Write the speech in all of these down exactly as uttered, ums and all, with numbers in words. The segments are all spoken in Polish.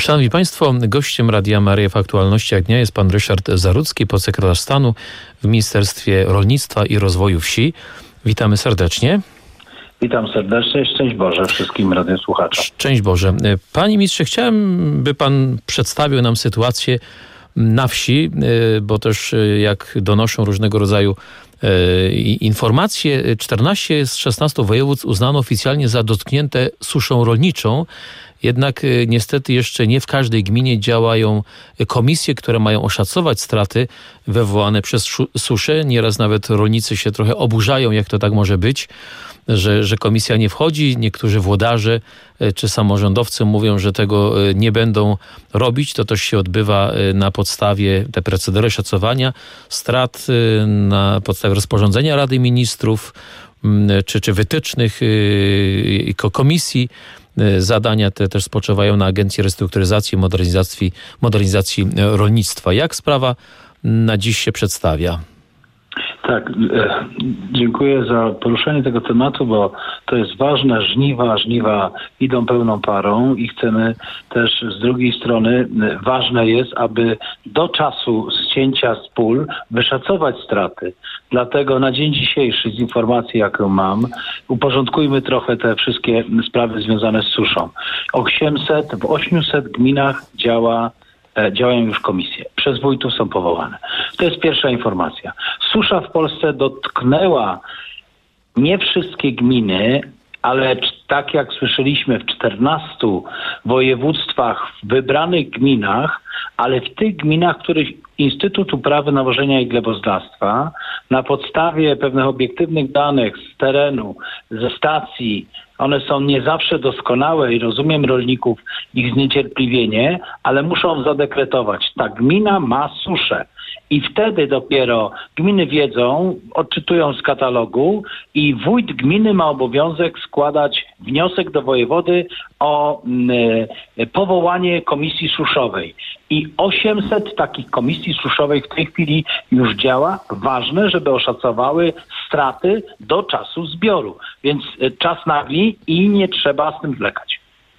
Szanowni Państwo, gościem Radia Maryja w aktualnościach dnia jest pan Ryszard Zarudzki, podsekretarz stanu w Ministerstwie Rolnictwa i Rozwoju Wsi. Witamy serdecznie. Witam serdecznie. Szczęść Boże wszystkim radiosłuchaczom. Szczęść Boże. Panie ministrze, chciałem, by pan przedstawił nam sytuację na wsi, bo też jak donoszą różnego rodzaju informacje, czternaście z szesnastu województw uznano oficjalnie za dotknięte suszą rolniczą. Jednak niestety jeszcze nie w każdej gminie działają komisje, które mają oszacować straty wywołane przez suszę. Nieraz nawet rolnicy się trochę oburzają, jak to tak może być, że, że komisja nie wchodzi. Niektórzy włodarze czy samorządowcy mówią, że tego nie będą robić. To też się odbywa na podstawie te procedury szacowania strat, na podstawie rozporządzenia Rady Ministrów czy, czy wytycznych komisji. Zadania te też spoczywają na Agencji Restrukturyzacji i Modernizacji, Modernizacji Rolnictwa. Jak sprawa na dziś się przedstawia? Tak, e, dziękuję za poruszenie tego tematu, bo to jest ważne. Żniwa, żniwa idą pełną parą i chcemy też z drugiej strony, e, ważne jest, aby do czasu zcięcia z pól wyszacować straty. Dlatego na dzień dzisiejszy z informacji, jaką mam, uporządkujmy trochę te wszystkie sprawy związane z suszą. osiemset, w osiemset gminach działa działają już komisje. Przez wójtów są powołane. To jest pierwsza informacja. Susza w Polsce dotknęła nie wszystkie gminy, ale tak jak słyszeliśmy w czternastu województwach, w wybranych gminach, ale w tych gminach, w których Instytut Uprawy, Nawożenia i Gleboznawstwa na podstawie pewnych obiektywnych danych z terenu, ze stacji, one są nie zawsze doskonałe i rozumiem rolników, ich zniecierpliwienie, ale muszą zadekretować, ta gmina ma suszę. I wtedy dopiero gminy wiedzą, odczytują z katalogu i wójt gminy ma obowiązek składać wniosek do wojewody o y, powołanie komisji suszowej. I osiemset takich komisji suszowych w tej chwili już działa. Ważne, żeby oszacowały straty do czasu zbioru. Więc y, czas nagli i nie trzeba z tym zwlekać.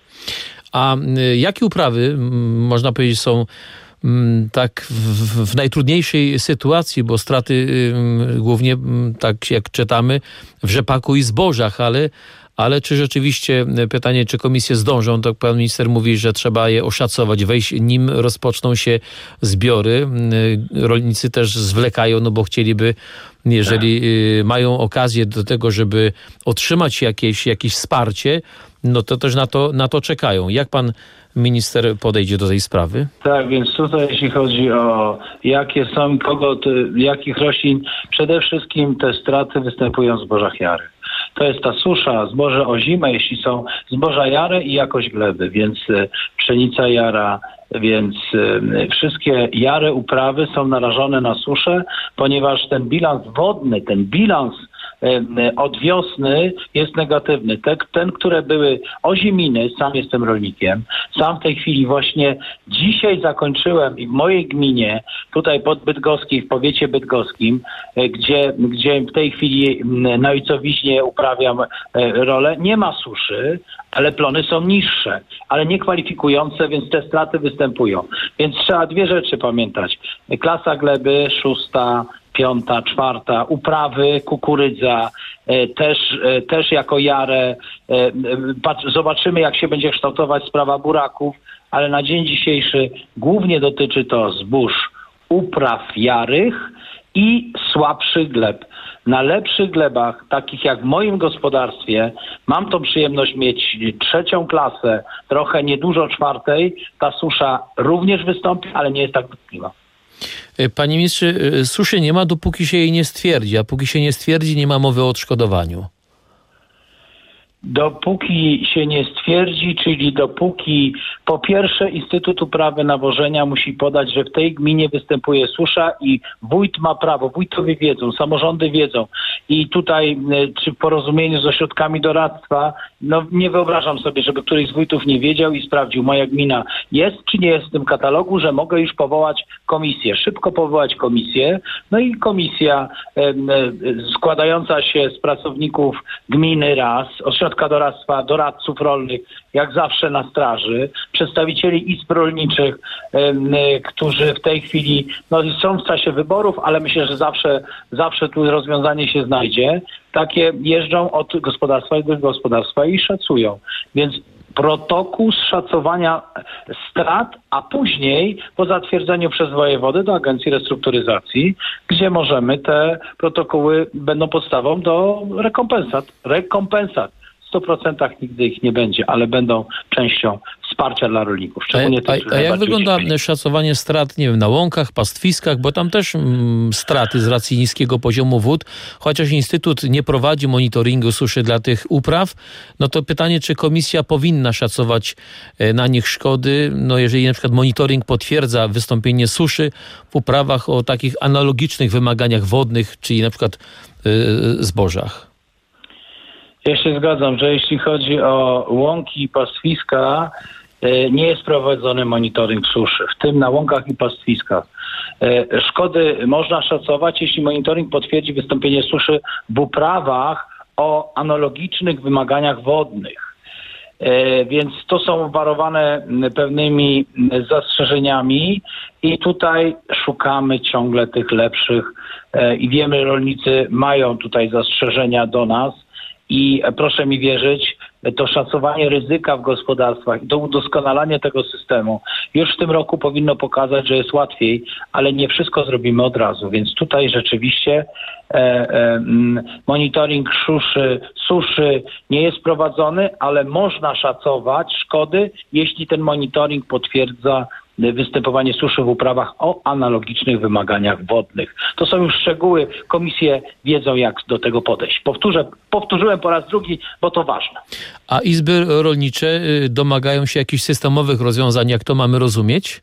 A y, jakie uprawy, można powiedzieć, są tak w, w najtrudniejszej sytuacji, bo straty y, głównie, tak jak czytamy, w rzepaku i zbożach, ale, ale czy rzeczywiście, pytanie, czy komisje zdążą, to pan minister mówi, że trzeba je oszacować, wejść, nim rozpoczną się zbiory. Y, rolnicy też zwlekają, no bo chcieliby, jeżeli y, mają okazję do tego, żeby otrzymać jakieś, jakieś wsparcie, no to też na to, na to czekają. Jak pan minister podejdzie do tej sprawy? Tak, więc tutaj jeśli chodzi o jakie są, kogo, jakich roślin, przede wszystkim te straty występują w zbożach jarych. To jest ta susza, zboże ozime, jeśli są zboża jare i jakość gleby, więc pszenica jara, więc wszystkie jare uprawy są narażone na suszę, ponieważ ten bilans wodny, ten bilans od wiosny jest negatywny. Te, ten, które były oziminy, sam jestem rolnikiem, sam w tej chwili właśnie dzisiaj zakończyłem i w mojej gminie, tutaj pod Bydgoskiej, w powiecie bydgoskim, gdzie, gdzie w tej chwili na ojcowiźnie uprawiam rolę, nie ma suszy, ale plony są niższe, ale nie kwalifikujące, więc te straty występują. Więc trzeba dwie rzeczy pamiętać. Klasa gleby, szósta, piąta, czwarta, uprawy, kukurydza, e, też, e, też jako jarę. E, patrz, zobaczymy, jak się będzie kształtować sprawa buraków, ale na dzień dzisiejszy głównie dotyczy to zbóż, upraw jarych i słabszych gleb. Na lepszych glebach, takich jak w moim gospodarstwie, mam tą przyjemność mieć trzecią klasę, trochę niedużo czwartej, ta susza również wystąpi, ale nie jest tak dotkliwa. Panie ministrze, suszy nie ma, dopóki się jej nie stwierdzi, a póki się nie stwierdzi, nie ma mowy o odszkodowaniu. Dopóki się nie stwierdzi, czyli dopóki po pierwsze Instytut Uprawy Nawożenia musi podać, że w tej gminie występuje susza i wójt ma prawo, wójtowie wiedzą, samorządy wiedzą i tutaj czy w porozumieniu z ośrodkami doradztwa, no nie wyobrażam sobie, żeby któryś z wójtów nie wiedział i sprawdził, moja gmina jest czy nie jest w tym katalogu, że mogę już powołać komisję, szybko powołać komisję, no i komisja e, e, składająca się z pracowników gminy raz, ośrodka doradztwa, doradców rolnych, jak zawsze na straży, przedstawicieli izb rolniczych, którzy w tej chwili no, są w czasie wyborów, ale myślę, że zawsze, zawsze tu rozwiązanie się znajdzie. Takie jeżdżą od gospodarstwa do gospodarstwa i szacują. Więc protokół szacowania strat, a później po zatwierdzeniu przez wojewodę do Agencji Restrukturyzacji, gdzie możemy te protokoły będą podstawą do rekompensat. Rekompensat. W stu procentach nigdy ich nie będzie, ale będą częścią wsparcia dla rolników. Szczególnie a, tych, a, a jak wygląda ucierpieli. szacowanie strat, nie wiem, na łąkach, pastwiskach, bo tam też mm, straty z racji niskiego poziomu wód, chociaż Instytut nie prowadzi monitoringu suszy dla tych upraw, no to pytanie, czy komisja powinna szacować na nich szkody, no jeżeli na przykład monitoring potwierdza wystąpienie suszy w uprawach o takich analogicznych wymaganiach wodnych, czyli na przykład yy, zbożach. Ja się zgadzam, że jeśli chodzi o łąki i pastwiska, nie jest prowadzony monitoring suszy, w tym na łąkach i pastwiskach. Szkody można szacować, jeśli monitoring potwierdzi wystąpienie suszy w uprawach o analogicznych wymaganiach wodnych. Więc to są obwarowane pewnymi zastrzeżeniami i tutaj szukamy ciągle tych lepszych i wiemy, rolnicy mają tutaj zastrzeżenia do nas. I proszę mi wierzyć, to szacowanie ryzyka w gospodarstwach, to udoskonalanie tego systemu już w tym roku powinno pokazać, że jest łatwiej, ale nie wszystko zrobimy od razu. Więc tutaj rzeczywiście e, e, monitoring suszy, suszy nie jest prowadzony, ale można szacować szkody, jeśli ten monitoring potwierdza występowanie suszy w uprawach o analogicznych wymaganiach wodnych. To są już szczegóły. Komisje wiedzą, jak do tego podejść. Powtórzę, powtórzyłem po raz drugi, bo to ważne. A izby rolnicze domagają się jakichś systemowych rozwiązań, jak to mamy rozumieć?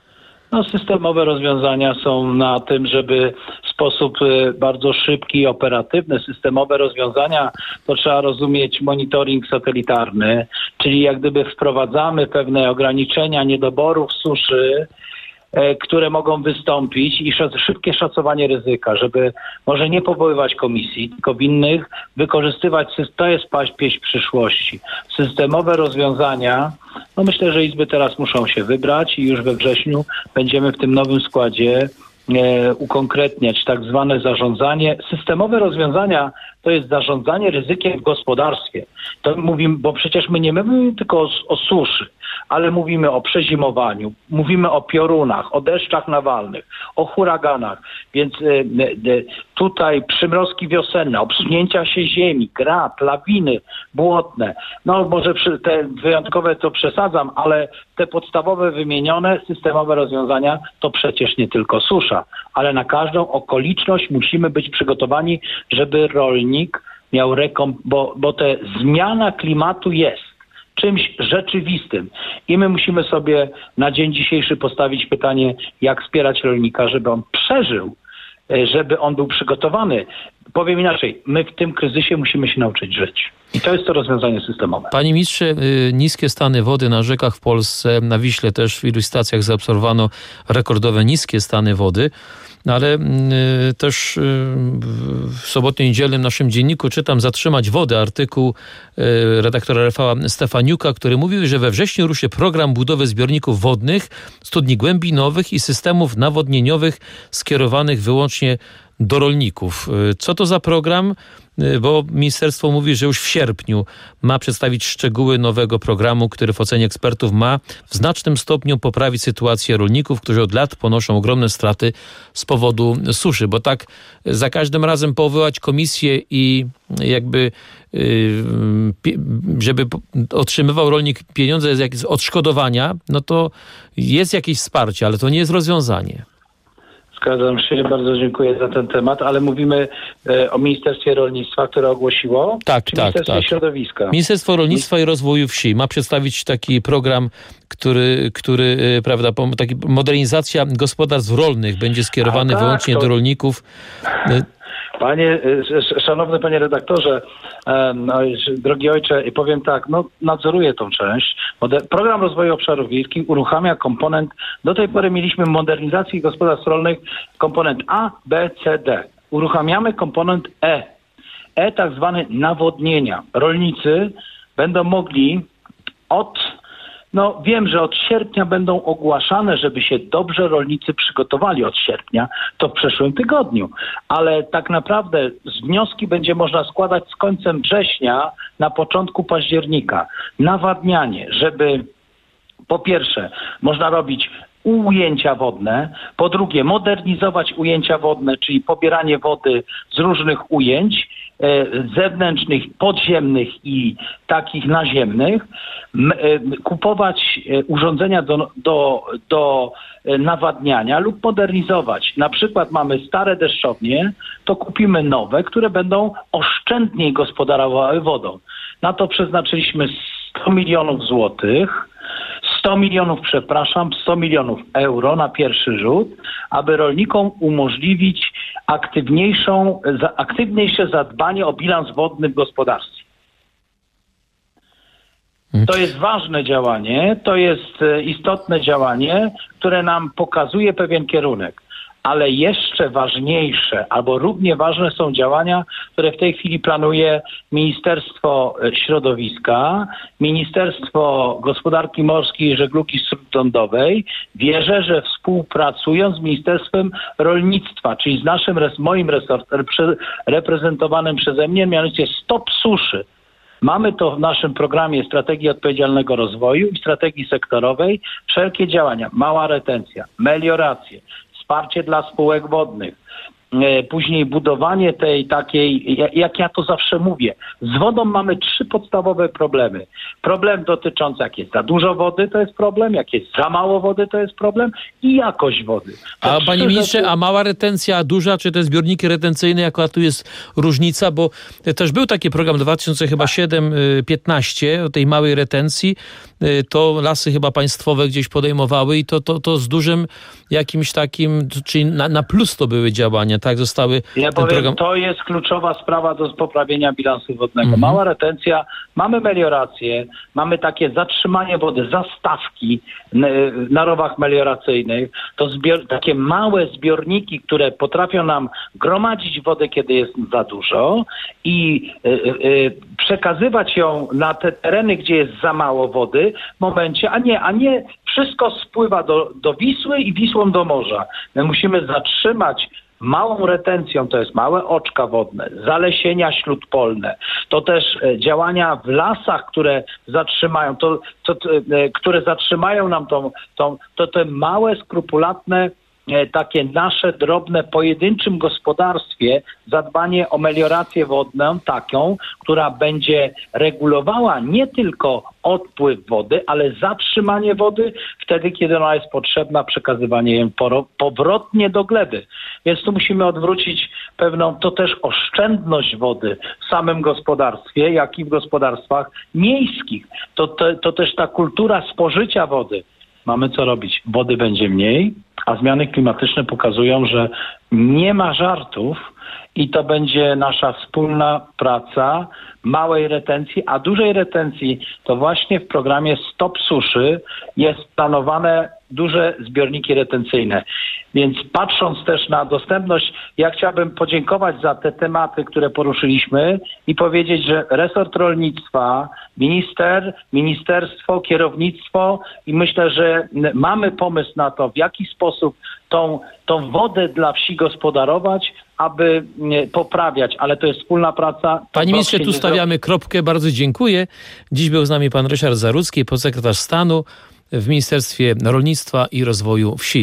No, systemowe rozwiązania są na tym, żeby w sposób bardzo szybki i operatywny, systemowe rozwiązania, to trzeba rozumieć monitoring satelitarny, czyli jak gdyby wprowadzamy pewne ograniczenia niedoborów suszy, które mogą wystąpić i szybkie szacowanie ryzyka, żeby może nie powoływać komisji, tylko w innych wykorzystywać, to jest pieśń przyszłości. Systemowe rozwiązania, no myślę, że izby teraz muszą się wybrać i już we wrześniu będziemy w tym nowym składzie e, ukonkretniać tak zwane zarządzanie. Systemowe rozwiązania to jest zarządzanie ryzykiem w gospodarstwie. To mówimy, bo przecież my nie mówimy tylko o, o suszy, ale mówimy o przezimowaniu, mówimy o piorunach, o deszczach nawalnych, o huraganach. Więc y, y, tutaj przymrozki wiosenne, obsunięcia się ziemi, grad, lawiny błotne. No może przy, te wyjątkowe to przesadzam, ale te podstawowe wymienione systemowe rozwiązania to przecież nie tylko susza, ale na każdą okoliczność musimy być przygotowani, żeby rolnik miał rekom, bo, bo te zmiana klimatu jest czymś rzeczywistym. I my musimy sobie na dzień dzisiejszy postawić pytanie, jak wspierać rolnika, żeby on przeżył, żeby on był przygotowany. Powiem inaczej, my w tym kryzysie musimy się nauczyć żyć. I to jest to rozwiązanie systemowe. Panie ministrze, niskie stany wody na rzekach w Polsce, na Wiśle też w iluś stacjach zaobserwowano rekordowe niskie stany wody. No ale y, też y, w sobotnio niedzielnym naszym dzienniku czytam Zatrzymać wodę, artykuł y, redaktora Rafała Stefaniuka, który mówił, że we wrześniu ruszy program budowy zbiorników wodnych, studni głębinowych i systemów nawodnieniowych skierowanych wyłącznie do rolników. Co to za program? Bo ministerstwo mówi, że już w sierpniu ma przedstawić szczegóły nowego programu, który w ocenie ekspertów ma w znacznym stopniu poprawić sytuację rolników, którzy od lat ponoszą ogromne straty z powodu suszy. Bo tak za każdym razem powołać komisję i jakby żeby otrzymywał rolnik pieniądze z odszkodowania, no to jest jakieś wsparcie, ale to nie jest rozwiązanie. Zgadzam się, bardzo dziękuję za ten temat, ale mówimy e, o Ministerstwie Rolnictwa, które ogłosiło? Tak, czy tak, Ministerstwie tak. Środowiska? Ministerstwo Rolnictwa i Rozwoju Wsi ma przedstawić taki program, który, który prawda, taki modernizacja gospodarstw rolnych będzie skierowany A, tak, wyłącznie to... do rolników. Panie, szanowny panie redaktorze, no, drogi ojcze, powiem tak, no nadzoruję tą część. Program Rozwoju Obszarów Wiejskich uruchamia komponent, do tej pory mieliśmy modernizacji gospodarstw rolnych komponent A, B, C, D. Uruchamiamy komponent E. E tak zwany nawodnienia. Rolnicy będą mogli od, no wiem, że od sierpnia będą ogłaszane, żeby się dobrze rolnicy przygotowali od sierpnia, to w przyszłym tygodniu. Ale tak naprawdę wnioski będzie można składać z końcem września na początku października. Nawadnianie, żeby po pierwsze można robić ujęcia wodne, po drugie modernizować ujęcia wodne, czyli pobieranie wody z różnych ujęć e, zewnętrznych, podziemnych i takich naziemnych, m, e, kupować e, urządzenia do, do, do nawadniania lub modernizować. Na przykład mamy stare deszczownie, to kupimy nowe, które będą oszczędniej gospodarowały wodą. Na to przeznaczyliśmy sto milionów złotych, sto milionów, przepraszam, sto milionów euro na pierwszy rzut, aby rolnikom umożliwić aktywniejszą, aktywniejsze zadbanie o bilans wodny w gospodarstwie. To jest ważne działanie, to jest istotne działanie, które nam pokazuje pewien kierunek. Ale jeszcze ważniejsze, albo równie ważne są działania, które w tej chwili planuje Ministerstwo Środowiska, Ministerstwo Gospodarki Morskiej i Żeglugi Śródlądowej. Wierzę, że współpracując z Ministerstwem Rolnictwa, czyli z naszym, moim resortem, reprezentowanym przeze mnie, mianowicie Stop Suszy. Mamy to w naszym programie Strategii Odpowiedzialnego Rozwoju i Strategii Sektorowej. Wszelkie działania, mała retencja, melioracje, wsparcie dla spółek wodnych, później budowanie tej takiej, jak ja to zawsze mówię, z wodą mamy trzy podstawowe problemy. Problem dotyczący, jak jest za dużo wody, to jest problem, jak jest za mało wody, to jest problem i jakość wody. To a panie ministrze, rzeczy... a mała retencja, a duża, czy te zbiorniki retencyjne, jaka tu jest różnica? Bo też był taki program dwa tysiące siedem piętnaście o tej małej retencji, to lasy chyba państwowe gdzieś podejmowały i to, to, to z dużym jakimś takim, czyli na, na plus to były działania, tak? Zostały... Ja powiem, program... to jest kluczowa sprawa do poprawienia bilansu wodnego. Mhm. Mała retencja, mamy meliorację, mamy takie zatrzymanie wody, zastawki na rowach melioracyjnych, to zbior... takie małe zbiorniki, które potrafią nam gromadzić wodę, kiedy jest za dużo i y, y, przekazywać ją na te tereny, gdzie jest za mało wody w momencie, a nie, a nie wszystko spływa do, do Wisły i Wisłą do morza. My musimy zatrzymać małą retencją, to jest małe oczka wodne, zalesienia śródpolne, to też działania w lasach, które zatrzymają, to, to, to, które zatrzymają nam tą, tą, to te małe, skrupulatne, takie nasze drobne, pojedynczym gospodarstwie zadbanie o meliorację wodną taką, która będzie regulowała nie tylko odpływ wody, ale zatrzymanie wody wtedy, kiedy ona jest potrzebna, przekazywanie jej powrotnie do gleby. Więc tu musimy odwrócić pewną, to też oszczędność wody w samym gospodarstwie, jak i w gospodarstwach miejskich. To, to, to też ta kultura spożycia wody. Mamy co robić. Wody będzie mniej, a zmiany klimatyczne pokazują, że nie ma żartów i to będzie nasza wspólna praca małej retencji, a dużej retencji to właśnie w programie Stop Suszy jest planowane duże zbiorniki retencyjne. Więc patrząc też na dostępność, ja chciałbym podziękować za te tematy, które poruszyliśmy i powiedzieć, że resort rolnictwa, minister, ministerstwo, kierownictwo i myślę, że mamy pomysł na to, w jaki sposób tą, tą wodę dla wsi gospodarować, aby poprawiać, ale to jest wspólna praca. Panie ministrze, tu stawiamy kropkę. Bardzo dziękuję. Dziś był z nami pan Ryszard Zarudzki, podsekretarz stanu w Ministerstwie Rolnictwa i Rozwoju Wsi.